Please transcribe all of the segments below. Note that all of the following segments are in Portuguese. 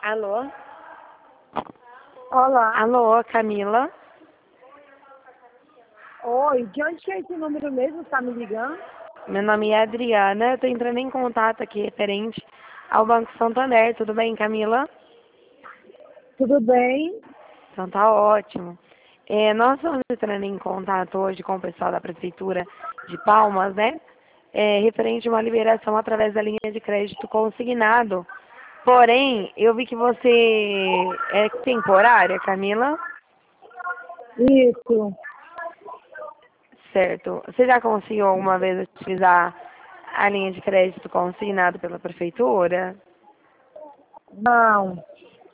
Alô? Olá. Alô, Camila? Oi, de onde que é esse número mesmo que tá me ligando? Meu nome é Adriana, eu tô entrando em contato aqui referente ao Banco Santander. Tudo bem, Camila? Tudo bem? Então tá ótimo. Nós estamos entrando em contato hoje com o pessoal da Prefeitura de Palmas, né? Referente a uma liberação através da linha de crédito consignado. Porém, eu vi que você é temporária, Camila? Isso. Certo. Você já conseguiu alguma vez utilizar a linha de crédito consignado pela Prefeitura? Não.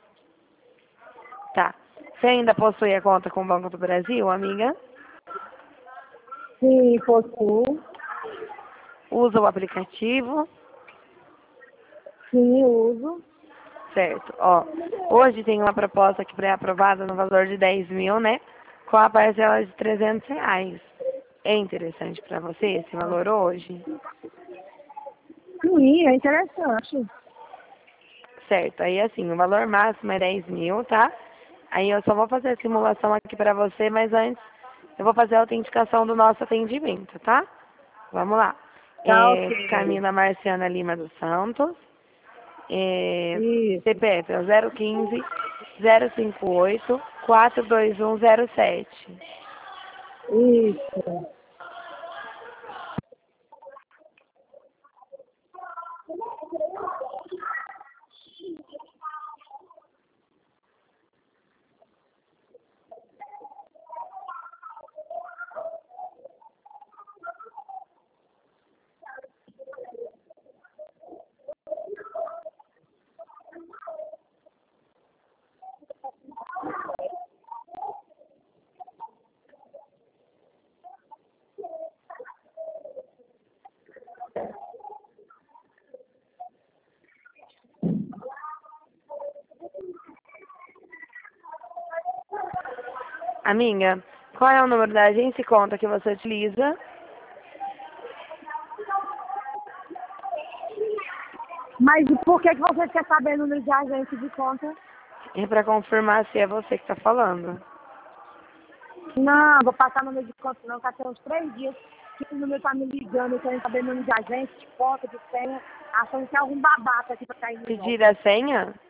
Tá. Você ainda possui a conta com o Banco do Brasil, amiga? Sim, possuo. Usa o aplicativo? Sim, uso. Certo. Ó, hoje tem uma proposta aqui pré-aprovada no valor de 10 mil, né? Com a parcela de R$ 300. É interessante para você esse valor hoje? Sim, é interessante. Certo. Aí, assim, o valor máximo é 10 mil, tá? Aí eu só vou fazer a simulação aqui para você, mas antes eu vou fazer a autenticação do nosso atendimento, tá? Vamos lá. Tá ok. Camila Marciana Lima dos Santos. Isso. CPF é o 015 058 42107. Isso. Amiga, qual é o número da agência e conta que você utiliza? Mas por que você quer saber o número de agência de conta? É para confirmar se é você que está falando. Não, vou passar o número de conta não, que até uns 3 dias que o número tá me ligando, querendo saber o número de agência, de conta, de senha, achando que é algum babaca aqui pra cair no golpe. Pedir a senha?